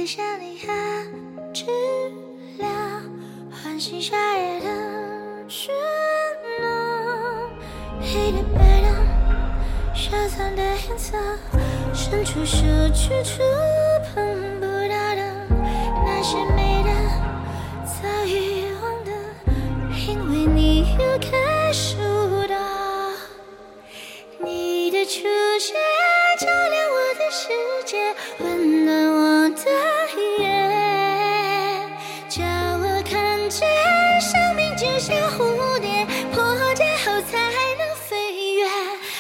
想你还治疗，唤醒夏夜的喧闹。黑的白的，消散的颜色，伸出手去触碰不到的，那些美的早遗忘的，因为你又感受到，你的出现照亮我的世界，温暖我的夜，叫我看见生命就像蝴蝶，破茧后才能飞远。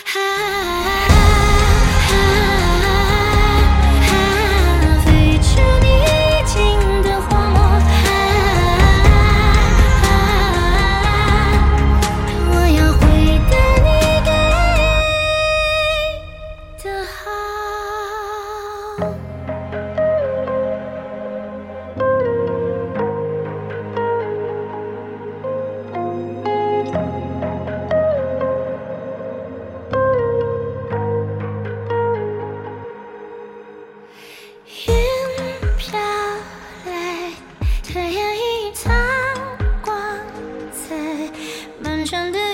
飞出逆境的荒漠，我要回答你给的好。云飘来，太阳已藏光在漫长的